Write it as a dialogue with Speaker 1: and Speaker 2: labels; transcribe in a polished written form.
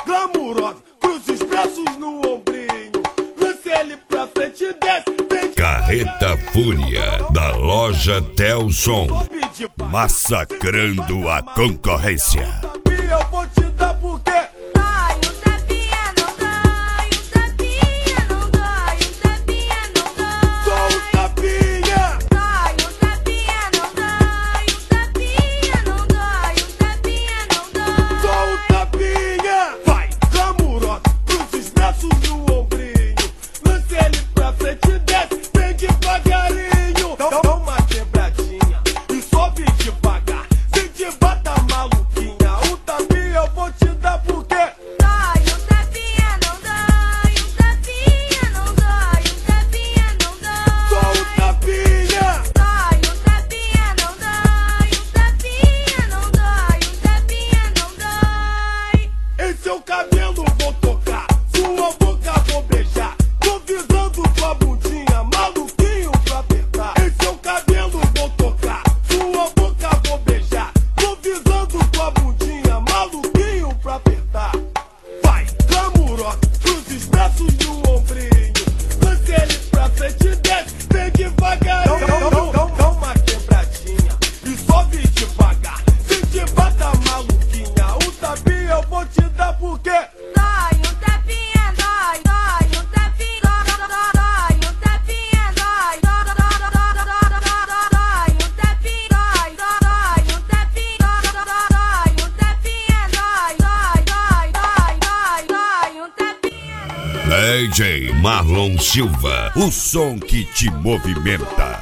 Speaker 1: glamurosa, cruza os braços no ombrinho, lance ele pra frente e desce.
Speaker 2: Carreta Fúria, da loja Telson, massacrando a concorrência.
Speaker 1: Eu vou te dar porque
Speaker 3: dói, o tapinha não dói, o tapinha não dói, o tapinha não dói.
Speaker 1: sou o tapinha.
Speaker 3: Dói, o tapinha não dói, o tapinha não dói, o tapinha não dói.
Speaker 1: Sou o tapinha. Vai, glamurosa, cruza os braços no ombrinho, lance ele pra frente e desce, vem devagarinho. Dá uma quebradinha e sobe devagar, sem te bata maluquinha. O tapinha eu vou te dar porque
Speaker 3: Dói, o tapinha não dói, o tapinha não dói, o tapinha não dói.
Speaker 1: sou o tapinha.
Speaker 3: Dói, o tapinha não dói, o tapinha não dói, o tapinha não dói.
Speaker 1: Em seu cabelo vou tocar, sua boca vou beijar, tô visando sua bundinha, maluquinho pra apertar. Em seu cabelo vou tocar, sua boca vou beijar, tô visando sua bundinha, maluquinho pra apertar. Vai, glamurosa, cruza os braços no ombrinho, lance ele pra frente e desce, vem devagarinho. Dá uma quebradinha e sobe devagar, sem te bata maluquinha. O tapinha eu vou te dar porque
Speaker 3: Dói, o tapinha dói, dói, o tapinha dói, o tapinha dói, dói, o tapinha dói, dói, o tapinha dói, o tapinha dói, dói, o tapinha.
Speaker 2: DJ Marlon Silva, o som que te movimenta.